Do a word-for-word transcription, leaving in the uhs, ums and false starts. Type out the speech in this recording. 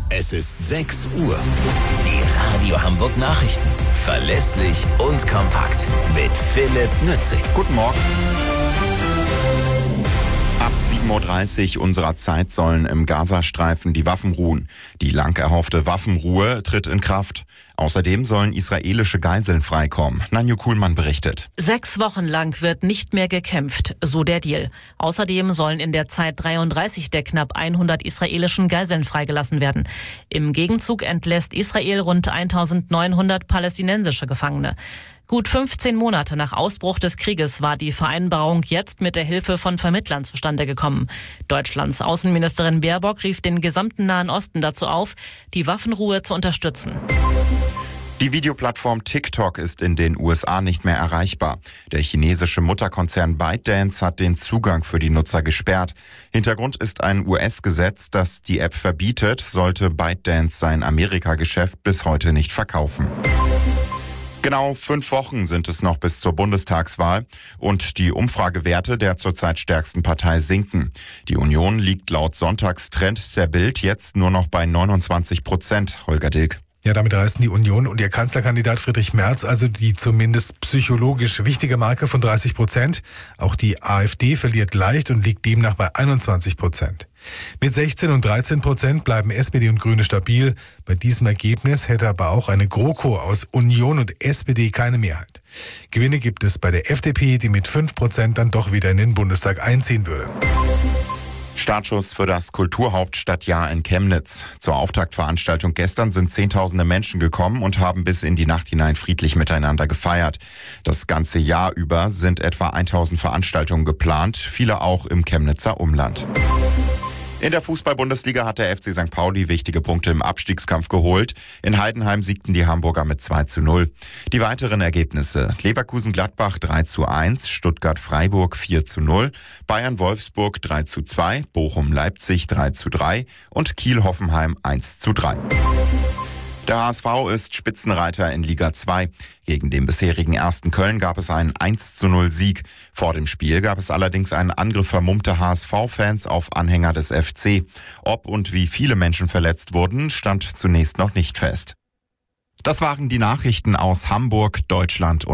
Es ist sechs Uhr. Die Radio Hamburg Nachrichten. Verlässlich und kompakt. Mit Philipp Nützig. Guten Morgen. Ab sieben Uhr dreißig unserer Zeit sollen im Gazastreifen die Waffen ruhen. Die lang erhoffte Waffenruhe tritt in Kraft. Außerdem sollen israelische Geiseln freikommen. Nanju Kuhlmann berichtet. Sechs Wochen lang wird nicht mehr gekämpft, so der Deal. Außerdem sollen in der Zeit dreiunddreißig der knapp hundert israelischen Geiseln freigelassen werden. Im Gegenzug entlässt Israel rund eintausendneunhundert palästinensische Gefangene. Gut fünfzehn Monate nach Ausbruch des Krieges war die Vereinbarung jetzt mit der Hilfe von Vermittlern zustande gekommen. Deutschlands Außenministerin Baerbock rief den gesamten Nahen Osten dazu auf, die Waffenruhe zu unterstützen. Die Videoplattform TikTok ist in den U S A nicht mehr erreichbar. Der chinesische Mutterkonzern ByteDance hat den Zugang für die Nutzer gesperrt. Hintergrund ist ein U S-Gesetz, das die App verbietet, sollte ByteDance sein Amerika-Geschäft bis heute nicht verkaufen. Genau fünf Wochen sind es noch bis zur Bundestagswahl und die Umfragewerte der zurzeit stärksten Partei sinken. Die Union liegt laut Sonntagstrend der Bild jetzt nur noch bei neunundzwanzig Prozent. Holger Dilk. Ja, damit reißen die Union und ihr Kanzlerkandidat Friedrich Merz also die zumindest psychologisch wichtige Marke von dreißig Prozent. Auch die AfD verliert leicht und liegt demnach bei einundzwanzig Prozent. Mit sechzehn und dreizehn Prozent bleiben S P D und Grüne stabil. Bei diesem Ergebnis hätte aber auch eine GroKo aus Union und S P D keine Mehrheit. Gewinne gibt es bei der F D P, die mit fünf Prozent dann doch wieder in den Bundestag einziehen würde. Startschuss für das Kulturhauptstadtjahr in Chemnitz. Zur Auftaktveranstaltung gestern sind Zehntausende Menschen gekommen und haben bis in die Nacht hinein friedlich miteinander gefeiert. Das ganze Jahr über sind etwa tausend Veranstaltungen geplant, viele auch im Chemnitzer Umland. In der Fußball-Bundesliga hat der F C Sankt Pauli wichtige Punkte im Abstiegskampf geholt. In Heidenheim siegten die Hamburger mit zwei zu null. Die weiteren Ergebnisse: Leverkusen-Gladbach drei zu eins, Stuttgart-Freiburg vier zu null, Bayern-Wolfsburg drei zu zwei, Bochum-Leipzig drei zu drei und Kiel-Hoffenheim eins zu drei. Der H S V ist Spitzenreiter in Liga zwei. Gegen den bisherigen ersten Köln gab es einen eins zu null Sieg. Vor dem Spiel gab es allerdings einen Angriff vermummter H S V-Fans auf Anhänger des F C. Ob und wie viele Menschen verletzt wurden, stand zunächst noch nicht fest. Das waren die Nachrichten aus Hamburg, Deutschland und